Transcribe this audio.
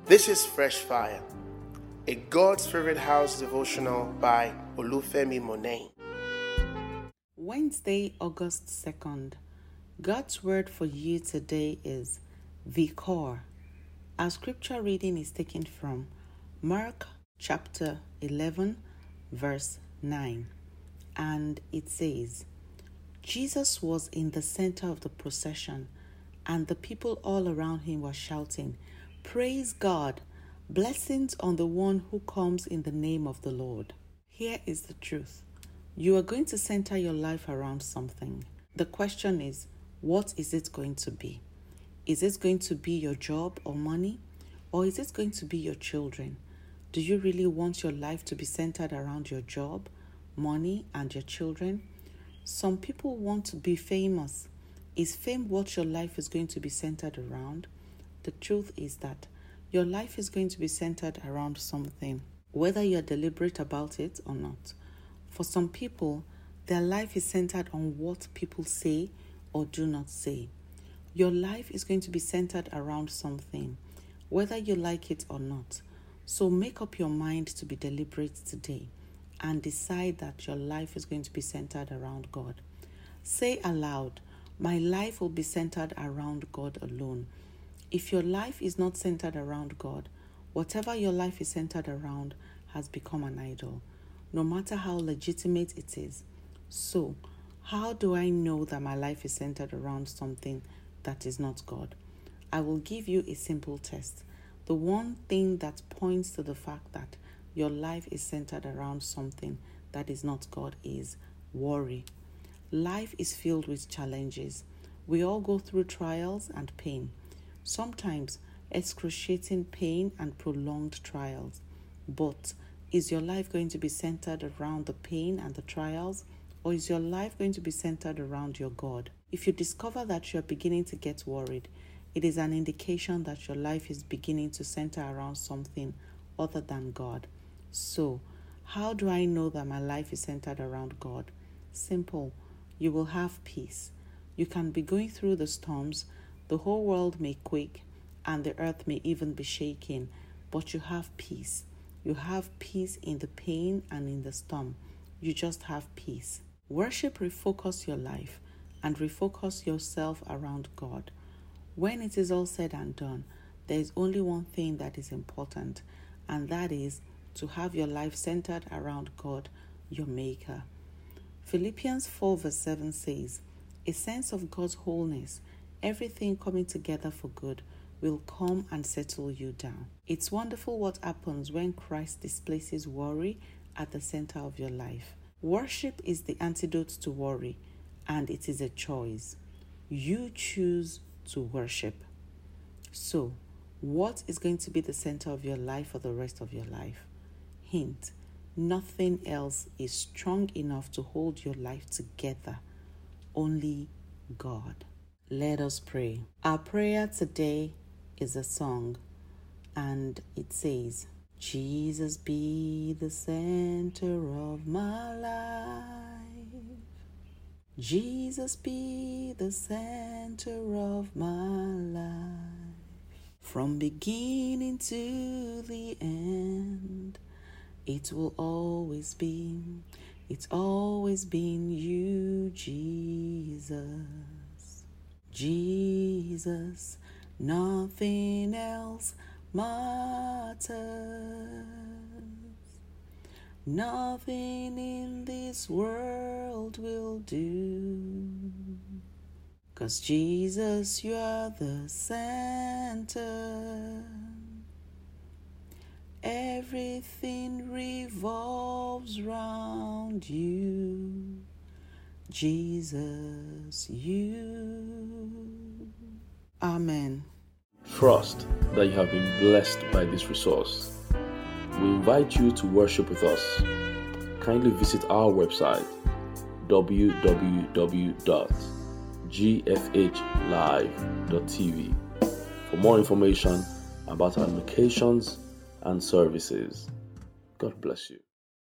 This is Fresh Fire, a God's Favorite House devotional by Olufemi Monet. Wednesday, August 2nd. God's word for you today is Vikor. Our scripture reading is taken from Mark chapter 11, verse 9. And it says, Jesus was in the center of the procession, and the people all around him were shouting, "Praise God! Blessings on the one who comes in the name of the Lord." Here is the truth. You are going to center your life around something. The question is, what is it going to be? Is it going to be your job or money? Or is it going to be your children? Do you really want your life to be centered around your job, money, and your children? Some people want to be famous. Is fame what your life is going to be centered around? The truth is that your life is going to be centered around something, whether you're deliberate about it or not. For some people, their life is centered on what people say or do not say. Your life is going to be centered around something, whether you like it or not. So make up your mind to be deliberate today and decide that your life is going to be centered around God. Say aloud, "My life will be centered around God alone." If your life is not centered around God, whatever your life is centered around has become an idol, no matter how legitimate it is. So, how do I know that my life is centered around something that is not God? I will give you a simple test. The one thing that points to the fact that your life is centered around something that is not God is worry. Life is filled with challenges. We all go through trials and pain. Sometimes excruciating pain and prolonged trials. But is your life going to be centered around the pain and the trials? Or is your life going to be centered around your God? If you discover that you're beginning to get worried, it is an indication that your life is beginning to center around something other than God. So, how do I know that my life is centered around God? Simple. You will have peace. You can be going through the storms. The whole world may quake and the earth may even be shaking, but you have peace. You have peace in the pain and in the storm. You just have peace. Worship refocus your life and refocus yourself around God. When it is all said and done, there is only one thing that is important, and that is to have your life centered around God, your Maker. Philippians 4 verse 7 says, "A sense of God's wholeness, everything coming together for good, will come and settle you down." It's wonderful what happens when Christ displaces worry at the center of your life. Worship is the antidote to worry, and it is a choice. You choose to worship. So, what is going to be the center of your life for the rest of your life? Hint, nothing else is strong enough to hold your life together. Only God. Let us pray. Our prayer today is a song, and it says, "Jesus be the center of my life. Jesus be the center of my life. From beginning to the end, it's always been you, Jesus. Jesus, nothing else matters. Nothing in this world will do. 'Cause Jesus, you are the center. Everything revolves round you. Jesus, you. Amen. Trust that you have been blessed by this resource. We invite you to worship with us. Kindly visit our website www.gfhlive.tv for more information about our locations and services. God bless you.